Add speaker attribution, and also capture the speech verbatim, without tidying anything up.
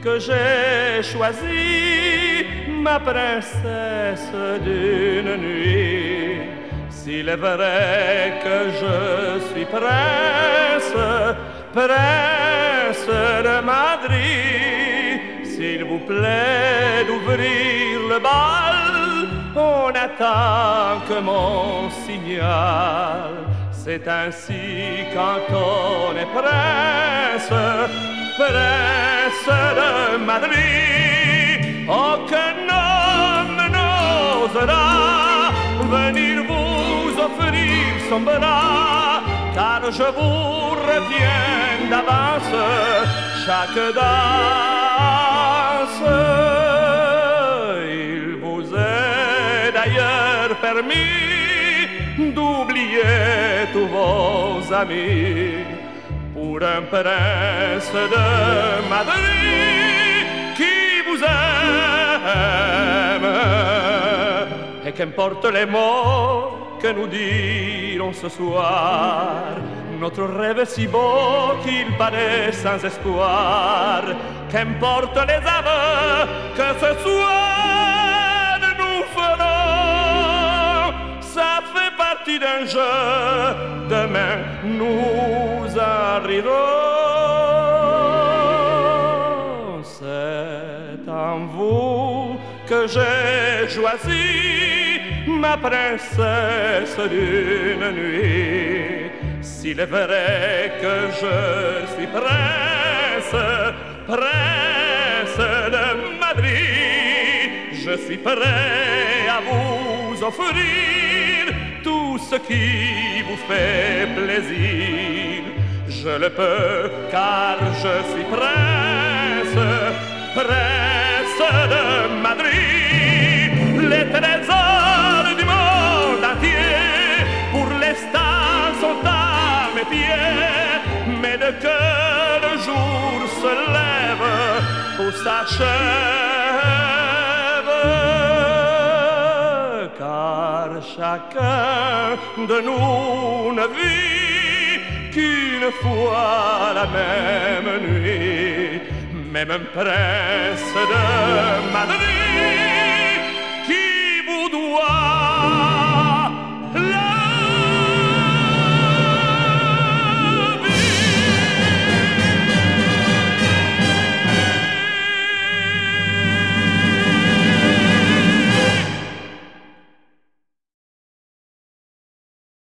Speaker 1: que j'ai choisi ma princesse d'une nuit. S'il est vrai que je suis prince, prince de Madrid, s'il vous plaît d'ouvrir le bal, on attend que mon signal. C'est ainsi quand on est prince, prince de Madrid. Aucun homme n'osera venir vous offrir son bras, car je vous retiens d'avance chaque danse. Il vous est d'ailleurs permis d'oublier tous vos amis pour un prince de Madrid qui vous aime. Et qu'importe les mots que nous dirons ce soir, notre rêve est si beau qu'il paraît sans espoir. Qu'importe les aveux que ce soir nous ferons, ça fait partie d'un jeu, demain nous en rirons. C'est en vous que j'ai choisi ma princesse d'une nuit. S'il est vrai que je suis prince, prince de Madrid, je suis prêt à vous offrir tout ce qui vous fait plaisir. Je le peux car je suis prince, prince de Madrid. Les trésors du monde entier pour l'instant sont à mes pieds, mais de que le jour se lève, tout s'achève, car chacun de nous ne vit qu'une fois la même nuit. Même un prince de Madrid